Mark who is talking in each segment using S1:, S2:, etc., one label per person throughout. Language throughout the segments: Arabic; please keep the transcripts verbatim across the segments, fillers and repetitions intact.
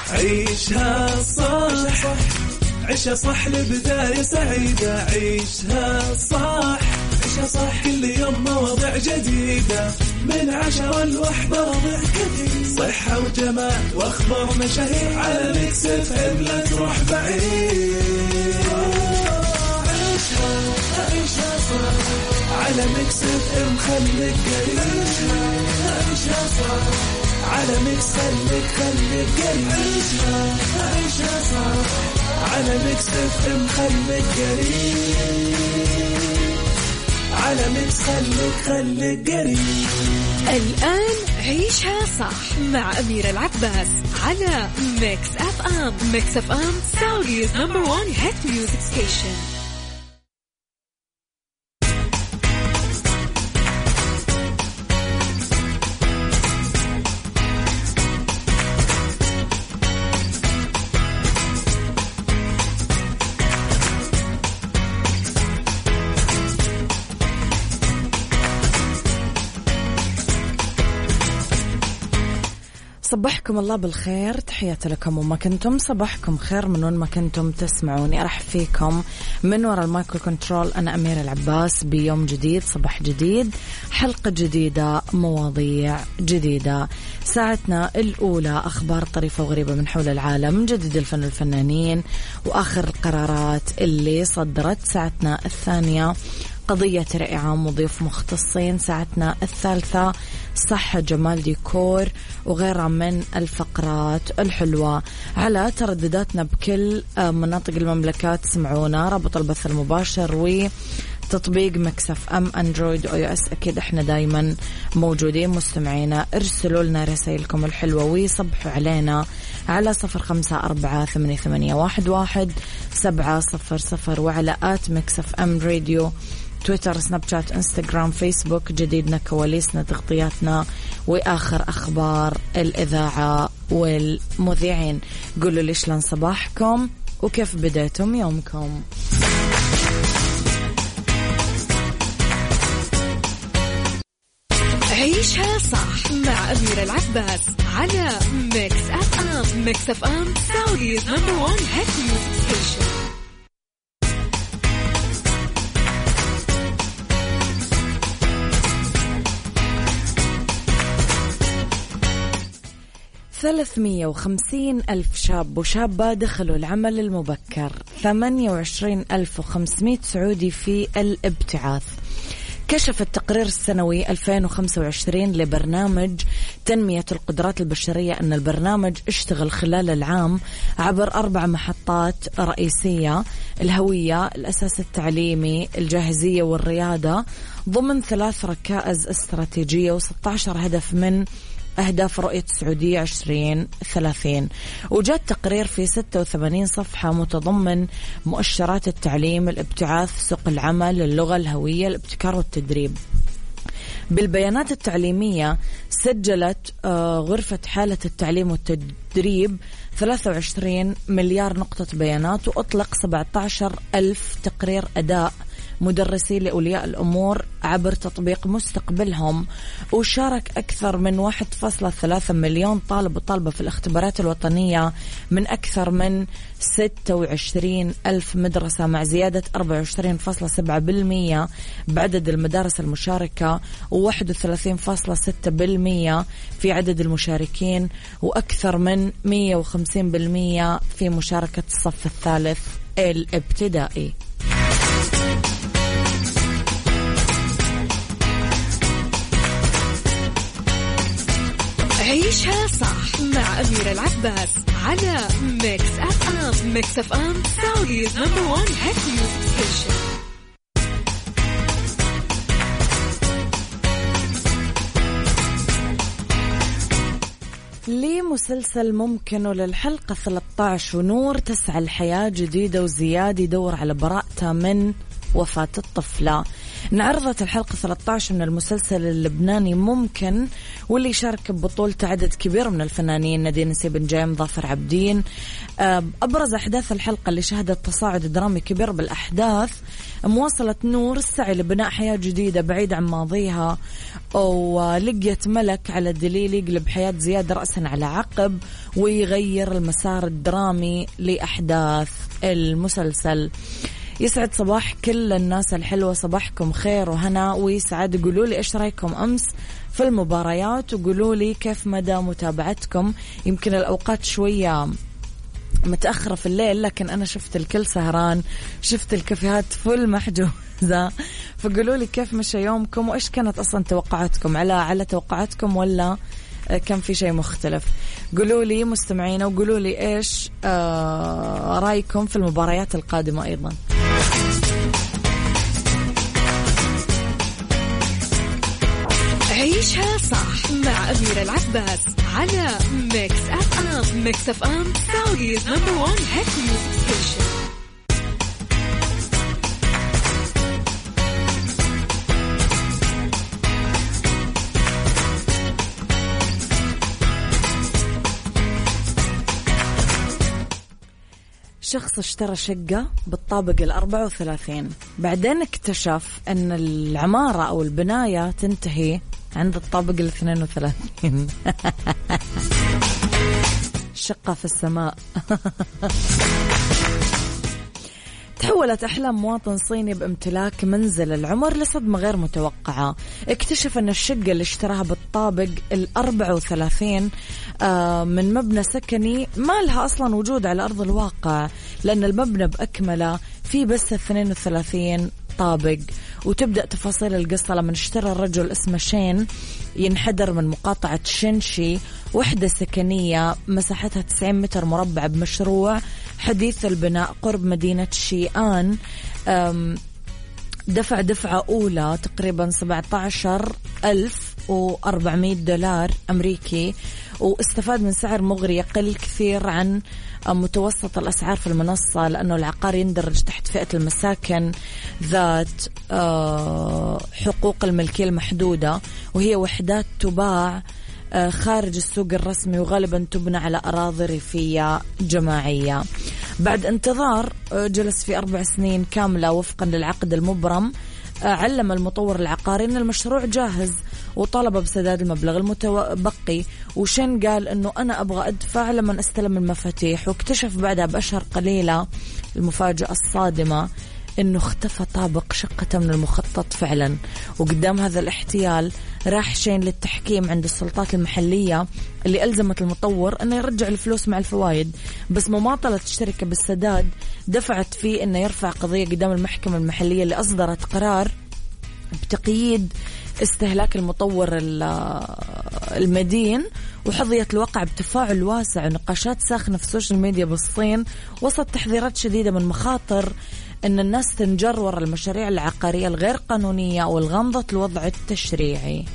S1: عيشها صح عيشها صح لبداية سعيدة. عيشها صح عيشها صح كل يوم مواضيع جديدة من عشرة لوحدة ربع كثير. صحة وجمال واخبار مشاهير على ميكس اف ام لا تروح بعيد. عيشها عيشها صح على ميكس اف ام خليك قريب. عيشها صح على ميكس خليك خليك قريب. عيشها عيشها صح على ميكس اف ام خليك قريب. على ميكس خليك خليك قريب.
S2: الآن عيشها صح مع أميرة العباس على ميكس اف ام. ميكس اف ام سعوديز نمبر وان هيت ميوزك ستيشن. صبحكم الله بالخير، تحياتي لكم وما كنتم. صباحكم خير من وين ما كنتم تسمعوني. أرحب فيكم من وراء المايكرو كنترول. أنا أميرة العباس بيوم جديد، صباح جديد، حلقة جديدة، مواضيع جديدة. ساعتنا الأولى أخبار طريفة وغريبة من حول العالم، جديد الفن والفنانين وآخر القرارات اللي صدرت. ساعتنا الثانية قضية رأي عام وضيوف مختصين. ساعتنا الثالثة صحة، جمال، ديكور وغيرها من الفقرات الحلوة. على تردداتنا بكل مناطق المملكة تسمعونا، رابط البث المباشر وتطبيق مكسف أم أندرويد أو يو إس. أكيد إحنا دايما موجودين مستمعينا. ارسلوا لنا رسائلكم الحلوة ويصبحوا علينا على صفر خمسة أربعة ثمانية ثمانية واحد واحد سبعة صفر صفر وعلى آت مكسف أم راديو، تويتر، سناب شات، انستغرام، فيسبوك. جديدنا، كواليسنا، تغطياتنا وآخر أخبار الإذاعة والمذيعين. قولوا لي شلون صباحكم وكيف بديتم يومكم. عيشها صح مع أميرة العباس على ميكس اف ام. ميكس اف ام سعوديز نمبر وان هيت ميوزك ستيشن.
S3: ثلاثمية وخمسين ألف شاب وشابة دخلوا العمل المبكر، ثمانية وعشرين ألف وخمسمائة سعودي في الابتعاث. كشف التقرير السنوي ألفين وخمسة وعشرين لبرنامج تنمية القدرات البشرية أن البرنامج اشتغل خلال العام عبر أربع محطات رئيسية: الهوية، الأساس التعليمي، الجاهزية والريادة، ضمن ثلاث ركائز استراتيجية وستة عشر هدف من أهداف رؤية السعودية عشرين ثلاثين. وجاء التقرير في ستة وثمانين صفحة متضمن مؤشرات التعليم، الابتعاث، سوق العمل، اللغة، الهوية، الابتكار والتدريب. بالبيانات التعليمية سجلت غرفة حالة التعليم والتدريب ثلاثة وعشرين مليار نقطة بيانات، وأطلق سبعة عشر ألف تقرير أداء مدرسي لأولياء الأمور عبر تطبيق مستقبلهم. وشارك أكثر من واحد فاصلة ثلاثة مليون طالب وطالبة في الاختبارات الوطنية من أكثر من ستة وعشرين ألف مدرسة، مع زيادة أربعة وعشرين فاصلة سبعة بالمئة بعدد المدارس المشاركة، وواحد وثلاثين فاصلة ستة بالمئة في عدد المشاركين، وأكثر من مئة وخمسين بالمئة في مشاركة الصف الثالث الابتدائي.
S2: عيشها صح مع أميرة العباس على ميكس اف ام. ميكس اف ام سعوديز نمبر وان هيت ميوزك ستيشن.
S3: لمسلسل ممكن وللحلقة ثلاثة عشر، ونور تسعى الحياة جديدة، وزياد يدور على براءته من وفاة الطفلة.
S2: انعرضت الحلقة ثلاثة عشر من المسلسل اللبناني ممكن، واللي شارك ببطولته عدد كبير من الفنانين، نادين نسيب نجيم، ظافر عابدين. أبرز أحداث الحلقة اللي شهدت تصاعد درامي كبير بالأحداث، مواصلة نور السعي لبناء حياة جديدة بعيد عن ماضيها، ولقيت ملك على الدليل يقلب حياة زياد رأسا على عقب ويغير المسار الدرامي لأحداث المسلسل. يسعد صباح كل الناس الحلوة، صباحكم خير وهنا ويسعد. قولوا لي إيش رأيكم أمس في المباريات، وقولوا لي كيف مدى متابعتكم. يمكن الأوقات شوية متأخرة في الليل، لكن أنا شفت الكل سهران، شفت الكافيهات فل محجوزة. فقولوا لي كيف مشى يومكم، وإيش كانت أصلا توقعاتكم، على على توقعاتكم ولا كان في شيء مختلف؟ قولوا لي مستمعينا، وقولوا لي إيش آه رأيكم في المباريات القادمة أيضا.
S4: عيشها صح مع أميرة العباس على ميكس أف أم. ميكس أف أم سعوديز نمبر وان هيت ميوزك ستيشن.
S2: شخص اشترى شقة بالطابق الأربعة وثلاثين، بعدين اكتشف أن العمارة أو البناية تنتهي عند الطابق الاثنين وثلاثين. شقة في السماء. تحولت أحلام مواطن صيني بامتلاك منزل العمر لصدمة غير متوقعة. اكتشف أن الشقة اللي اشتراها بالطابق الأربعة وثلاثين من مبنى سكني ما لها أصلا وجود على أرض الواقع، لأن المبنى بأكمله فيه بس اثنين وثلاثين طابق. وتبدأ تفاصيل القصة لما اشترى الرجل اسمه شين، ينحدر من مقاطعة شينشي، وحدة سكنية مساحتها تسعين متر مربع بمشروع حديث البناء قرب مدينة شيئان. دفع دفعة أولى تقريبا سبعة عشر ألف وأربعمائة دولار أمريكي، واستفاد من سعر مغري يقل كثير عن متوسط الأسعار في المنصة، لأنه العقار يندرج تحت فئة المساكن ذات حقوق الملكية المحدودة، وهي وحدات تباع خارج السوق الرسمي، وغالبا تبنى على أراضي ريفية جماعية. بعد انتظار جلس في أربع سنين كاملة وفقا للعقد المبرم، علم المطور العقاري أن المشروع جاهز وطلب بسداد المبلغ المتبقي. وشن قال أنه أنا أبغى أدفع لما أستلم المفاتيح، واكتشف بعدها بأشهر قليلة المفاجأة الصادمة أنه اختفى طابق شقة من المخطط فعلا. وقدام هذا الاحتيال راح شين للتحكيم عند السلطات المحلية اللي ألزمت المطور أنه يرجع الفلوس مع الفوائد، بس مماطلة الشركة بالسداد دفعت فيه أنه يرفع قضية قدام المحكمة المحلية اللي أصدرت قرار بتقييد استهلاك المطور المدين. وحظيت الواقع بتفاعل واسع ونقاشات ساخنة في السوشيال ميديا بالصين، وسط تحذيرات شديدة من مخاطر أن الناس تنجر وراء المشاريع العقارية الغير قانونية والغامضة الوضع التشريعي.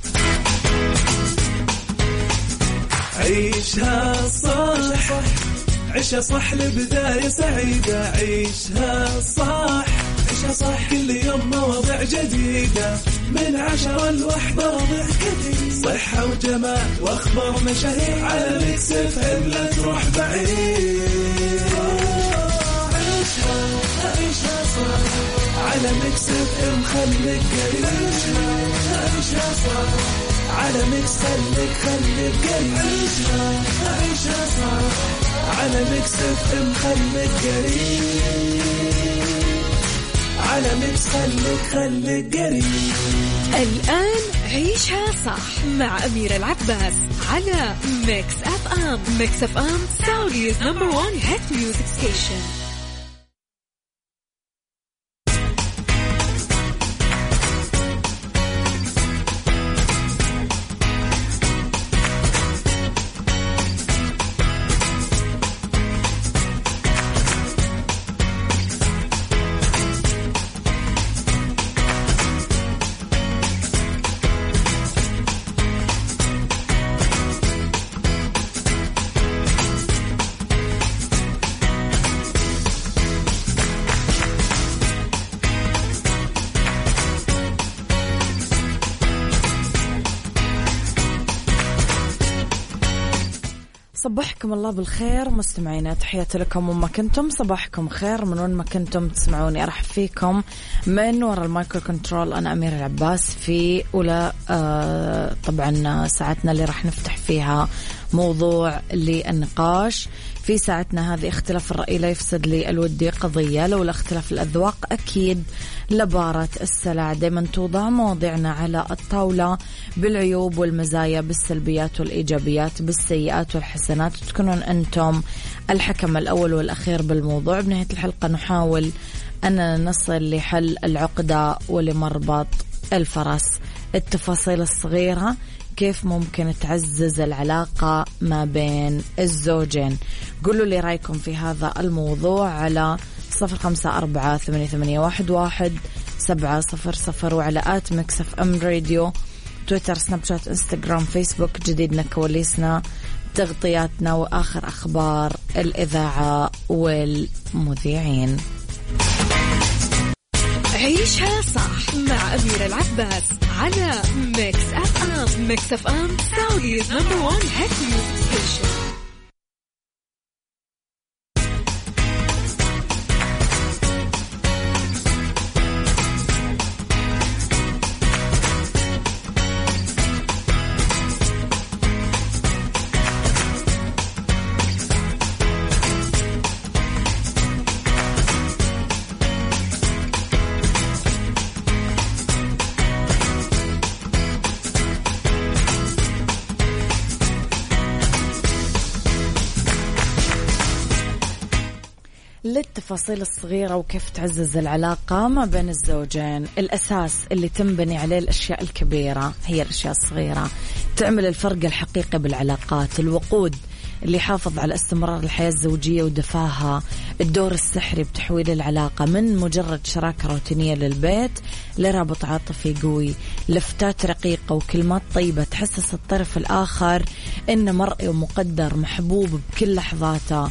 S1: عيشها صح، عيشها صح لبداية سعيدة. عيشها صح، عيشها صح كل يوم مواضيع جديدة، من عشرة لوحدة وضع كثير، صحة وجمال واخبار مشاهير، على ميكس اف ام لا تروح بعيد. عيشها عيشها صح على ميكس اف ام، خليك قريب. عيشها صح على ميكس، خليك خليك قريب. عيشها عيشها صح على ميكس اف ام، خليك قريب. على ميكس خليك خليك قريب.
S4: الآن عيشها صح مع أميرة العباس على ميكس أف أم. ميكس أف أم سعوديز نمبر وان هيت ميوزك ستيشن.
S2: صبحكم الله بالخير مستمعينا، تحياتي لكم وما كنتم. صباحكم خير من وين ما كنتم تسمعوني. أرحب فيكم من وراء المايكرو كنترول. أنا أميرة العباس في أولى آه طبعا ساعتنا اللي راح نفتح فيها موضوع للنقاش. في ساعتنا هذه اختلاف الرأي لا يفسد لي الودي قضية، لولا اختلاف الأذواق أكيد لبارة السلع. دايما توضع مواضيعنا على الطاولة بالعيوب والمزايا، بالسلبيات والإيجابيات، بالسيئات والحسنات، وتكونون أنتم الحكم الأول والأخير بالموضوع. بنهاية الحلقة نحاول أن نصل لحل العقدة ولمربط الفرس. التفاصيل الصغيرة كيف ممكن تعزز العلاقة ما بين الزوجين. قولوا لي رأيكم في هذا الموضوع على صفر خمسة أربعة ثمانية ثمانية واحد واحد سبعة صفر صفر، وعلى آت ميكس اف ام راديو، تويتر، سناب شات، انستغرام، فيسبوك. جديدنا، كواليسنا، تغطياتنا، وآخر أخبار الإذاعة والمذيعين.
S4: عيشها صح مع أميرة العباس على ميكس أف أم. ميكس أف أم سعوديز نمبر وان هيت ميوزك.
S2: للتفاصيل الصغيرة وكيف تعزز العلاقة ما بين الزوجين. الأساس اللي تنبني عليه الأشياء الكبيرة هي الأشياء الصغيرة، تعمل الفرق الحقيقي بالعلاقات. الوقود اللي يحافظ على استمرار الحياة الزوجية ودفاها. الدور السحري بتحويل العلاقة من مجرد شراكة روتينية للبيت لرابط عاطفي قوي. لفتات رقيقة وكلمات طيبة تحسس الطرف الآخر إنه مرئي ومقدر، محبوب بكل لحظاته.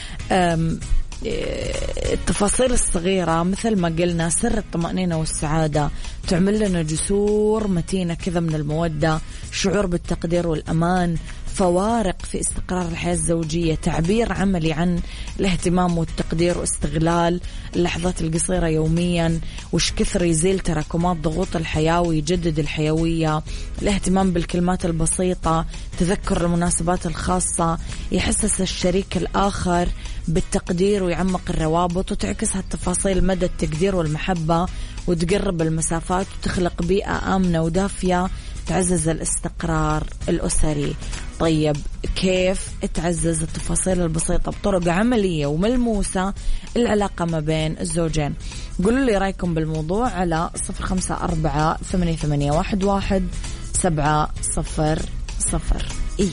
S2: التفاصيل الصغيرة مثل ما قلنا سر الطمأنينة والسعادة، تعمل لنا جسور متينة كذا من المودة، شعور بالتقدير والأمان، فوارق في استقرار الحياة الزوجية، تعبير عملي عن الاهتمام والتقدير واستغلال اللحظات القصيرة يوميا، وش كثر يزيل تراكمات ضغوط الحياة ويجدد الحيوية. الاهتمام بالكلمات البسيطة، تذكر المناسبات الخاصة، يحسس الشريك الآخر بالتقدير ويعمق الروابط. وتعكس هالتفاصيل مدى التقدير والمحبة وتقرب المسافات وتخلق بيئة آمنة ودافية تعزز الاستقرار الأسري. طيب كيف تعزز التفاصيل البسيطة بطرق عملية وملموسة العلاقة ما بين الزوجين؟ قولوا لي رأيكم بالموضوع على صفر خمسة أربعة ثمانية ثمانية واحد واحد سبعة صفر صفر. إيال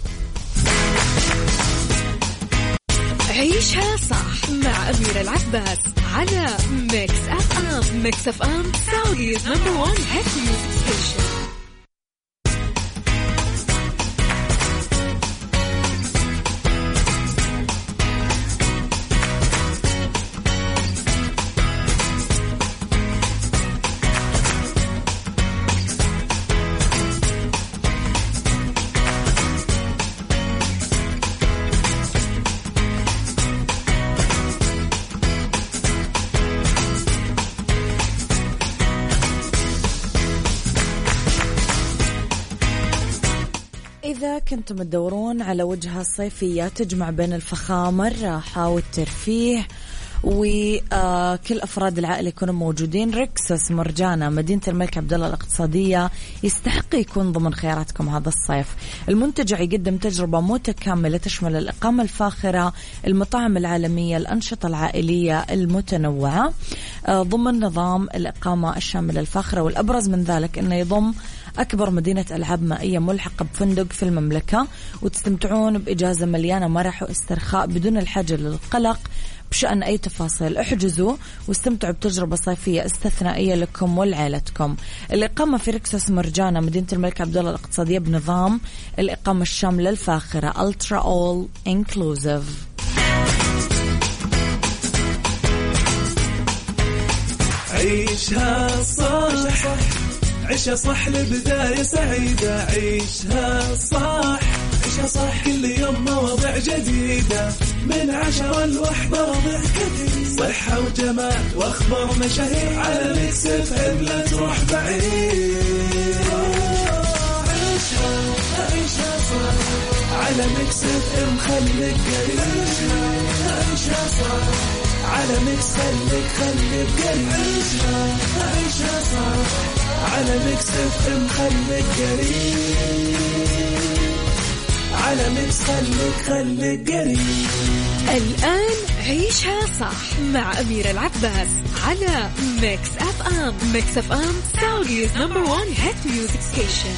S4: عيشها صح مع أميرة العباس على ميكس أف أم. ميكس أف أم سعوديز نمبر وان هيت ميوزك.
S2: إذا كنتم تدورون على وجهة صيفية تجمع بين الفخامة، الراحة والترفيه وكل أفراد العائلة يكونوا موجودين، ريكسوس مرجانة مدينة الملك عبدالله الاقتصادية يستحق يكون ضمن خياراتكم هذا الصيف. المنتجع يقدم تجربة متكاملة تشمل الإقامة الفاخرة، المطاعم العالمية، الأنشطة العائلية المتنوعة ضمن نظام الإقامة الشاملة الفاخرة. والأبرز من ذلك أنه يضم أكبر مدينة ألعاب مائية ملحقة بفندق في المملكة، وتستمتعون بإجازة مليانة مرح واسترخاء بدون الحاجة للقلق بشأن أي تفاصيل. احجزوا واستمتعوا بتجربة صيفية استثنائية لكم ولعائلتكم. الإقامة في ريكسوس مرجانة مدينة الملك عبدالله الاقتصادية بنظام الإقامة الشاملة الفاخرة Ultra All Inclusive.
S1: عيشها صح، عيشها صح لبداية سعيدة، عيشها صح، عيشها صح كل يوم مواضيع جديدة من عشرة لوحدة ربع كثير صحة وجمال واخبار مشاهير على ميكس اف ام لا تروح بعيد عيشها عيشها صح على ميكس اف ام خليك قريب عيشها صح على ميكس خليك خليك قريب عيشها عيشها صح على ميكس اف ام خليك قريب على ميكس خليك خليك قريب.
S4: الآن عيشها صح مع أميرة العباس على ميكس اف ام. ميكس اف ام سعوديز نمبر وان هيت ميوزك ستيشن.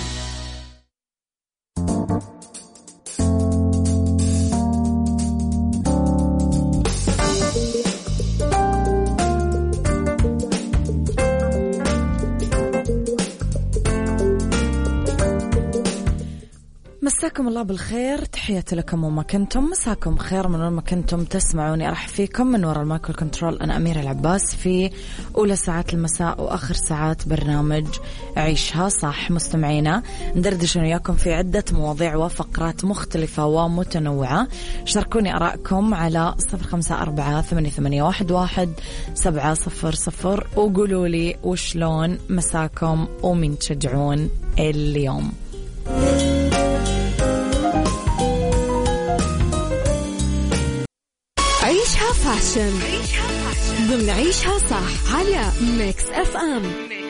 S2: مساكم الله بالخير، تحياتي لكم وما كنتم، مساكم خير من وين ما كنتم تسمعوني. أرحب فيكم من وراء المايكرو كنترول، أنا أميرة العباس في أولى ساعات المساء وآخر ساعات برنامج عيشها صح. مستمعينا ندردش وياكم في عدة مواضيع وفقرات مختلفة ومتنوعة. شاركوني آراءكم على صفر خمسة أربعة ثمانية ثمانية واحد واحد سبعة صفر صفر وقولوا لي وشلون مساكم ومين تشجعون اليوم.
S4: عيشها فاشن ضمن عيشها صح على ميكس اف ام.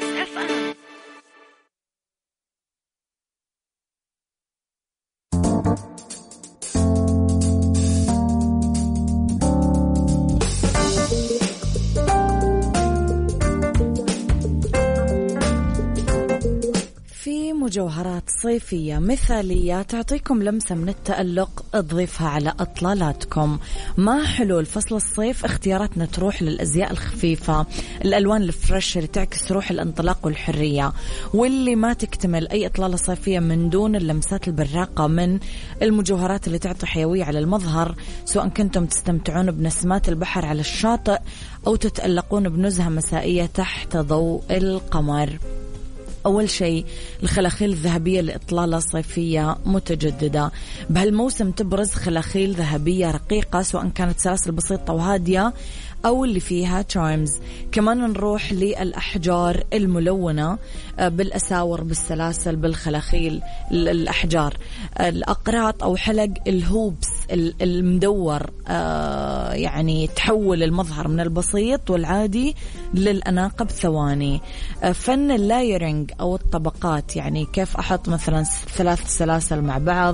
S2: مجوهرات صيفية مثالية تعطيكم لمسة من التألق تضيفها على أطلالاتكم. مع حلول فصل الصيف اختياراتنا تروح للأزياء الخفيفة، الألوان الفريش اللي تعكس روح الانطلاق والحرية، واللي ما تكتمل أي إطلالة صيفية من دون اللمسات البراقة من المجوهرات اللي تعطي حيوية على المظهر، سواء كنتم تستمتعون بنسمات البحر على الشاطئ أو تتألقون بنزهة مسائية تحت ضوء القمر. أول شيء الخلاخيل الذهبية لإطلالة صيفية متجددة. بهالموسم تبرز خلاخيل ذهبية رقيقة سواء كانت سلاسل بسيطة وهادية أو اللي فيها تشارمز. كمان نروح للأحجار الملونة بالأساور بالسلاسل بالخلاخيل الأحجار، الأقراط أو حلق الهوبس المدور، يعني تحول المظهر من البسيط والعادي للأناقة بثواني. فن اللايرنج أو الطبقات، يعني كيف أحط مثلا ثلاث سلاسل مع بعض،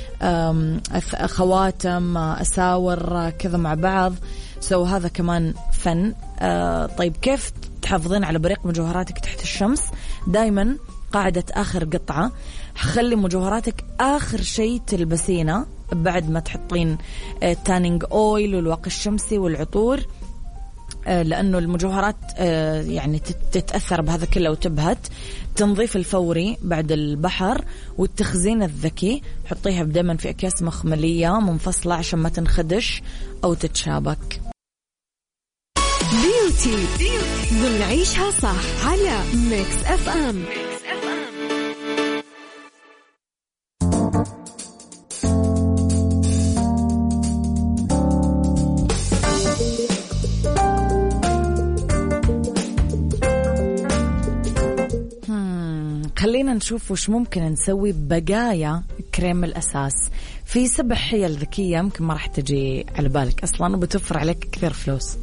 S2: خواتم، أساور كذا مع بعض، سو هذا كمان فن. آه طيب كيف تحافظين على بريق مجوهراتك تحت الشمس؟ دايما قاعدة آخر قطعة، خلي مجوهراتك آخر شيء تلبسينه بعد ما تحطين آه تانينج أويل والواقي الشمسي والعطور، آه لأنه المجوهرات آه يعني تتأثر بهذا كله وتبهت. تنظيف الفوري بعد البحر والتخزين الذكي، حطيها دائما في أكياس مخملية منفصلة عشان ما تنخدش أو تتشابك.
S4: بيوتي ضمن عيشها صح على ميكس اف ام.
S2: خلينا نشوف وش ممكن نسوي ببقايا كريم الأساس. في سبع حيل ذكية يمكن ما راح تجي على بالك أصلاً وبتوفر عليك كثير فلوس.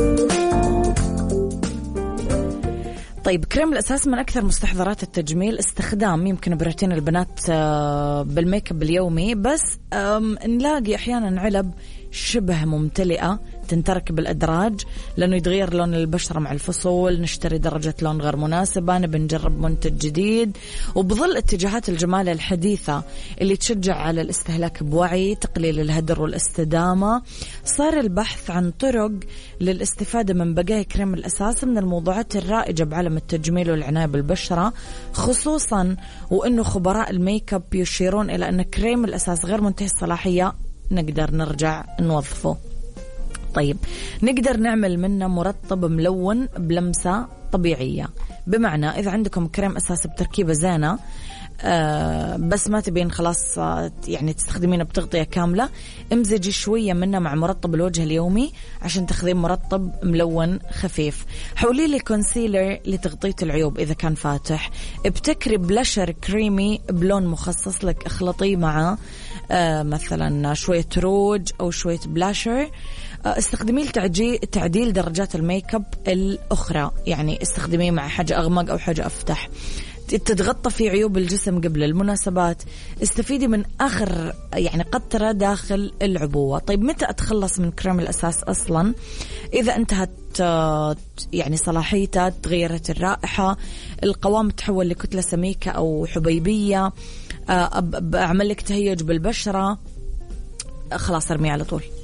S2: طيب كريم الأساس من أكثر مستحضرات التجميل استخدام يمكن بروتين البنات بالميك اب اليومي، بس نلاقي أحيانا علب شبه ممتلئة تنترك بالأدراج لأنه يتغير لون البشرة مع الفصول، نشتري درجة لون غير مناسبة، نبي نجرب منتج جديد. وبظل اتجاهات الجمال الحديثة اللي تشجع على الاستهلاك بوعي، تقليل الهدر والاستدامة، صار البحث عن طرق للاستفادة من بقايا كريم الأساس من الموضوعات الرائجة بعالم التجميل والعناية بالبشرة، خصوصا وأنه خبراء الميك اب يشيرون إلى أن كريم الأساس غير منتهي الصلاحية نقدر نرجع نوظفه. طيب نقدر نعمل منه مرطب ملون بلمسة طبيعية، بمعنى إذا عندكم كريم أساس بتركيبة زينة
S3: آه بس ما تبين خلاص آه يعني تستخدمينه بتغطية كاملة، امزجي شوية منه مع مرطب الوجه اليومي عشان تاخذين مرطب ملون خفيف. حولي لي كونسيلر لتغطية العيوب إذا كان فاتح. ابتكري بلاشر كريمي بلون مخصص لك، اخلطيه مع آه مثلا شوية روج أو شوية بلاشر. استخدميه لتعديل درجات الميك اب الأخرى، يعني استخدميه مع حاجة أغمق أو حاجة أفتح. تتغطى في عيوب الجسم قبل المناسبات. استفيدي من آخر يعني قطرة داخل العبوة. طيب متى أتخلص من كريم الأساس أصلا؟ إذا انتهت يعني صلاحيته، تغيرت الرائحة، القوام تحول لكتلة سميكة أو حبيبية، أعمل لك تهيج بالبشرة، خلاص ارميه على طول.